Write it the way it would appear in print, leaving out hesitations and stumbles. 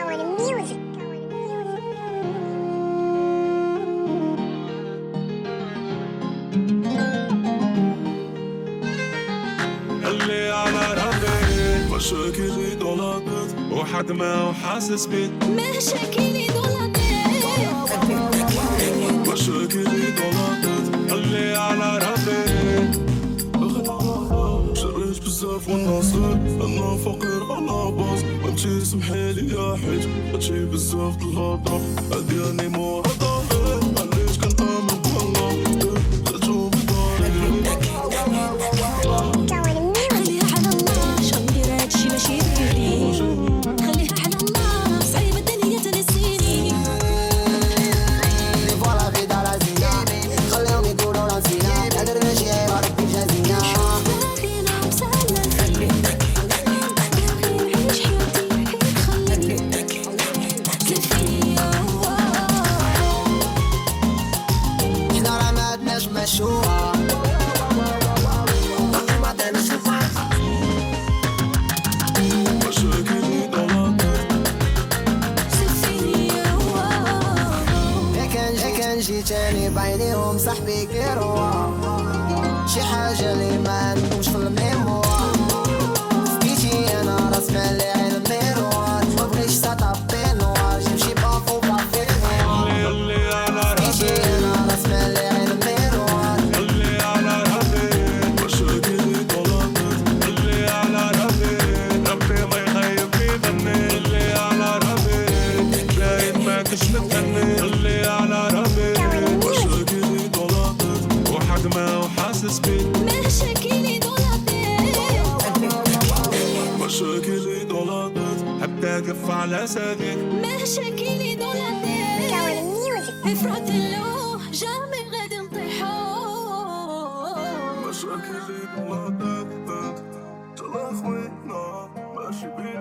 اللي على ربي مشاكلي ضلطت وحد ما حاسس بي مشاكلي ضلطت مشاكلي ضلطت اللي على ربي شريت بزاف وناصر انا فقير انا باص انتي سمحيلي يا حيت هادشي بزاف الهضرة هادياني مرضى علاش كنآمن بالله درتو بداري خليها على الله شندير هادشي ماشي بيدي خليها على الله صعيبة الدنيا تنسيني لي فوالا في دار زينة خليهم يقولوا راسينا هدرنا شي عيب ربي جازينا باغينا مسلل باغي نعيش حياتي خليك زيد فيا حنا راه ما عندناش مشروع ما عندناش مشاكلي ضلطت زيد فيا يا كان جي تاني بعينيهم صاحبي كيروا شي حاجة اللي ما عندهمش في الميموار سكيتي انا راس مالي عين الميروار مبغيش سطاب بينوار جيب شي بافو بافينوار اللي على سكيتي ربي انا راس مالي عين الميروار اللي على ربي مشاكلي ضلطت اللي على ربي ما يغيبني ظني اللي على ربي لاين ما كنتش متهني اللي على ربي مشاكلي ضلطت وحد ما حاسس بي مشاكلي ضلطت مشاكلي ضلطت حتى كف على ساقك مشاكلي ضلطت افرط له جامي غادي نطيحو مشاكلي ضلطت تلا خوينا ماشي بيه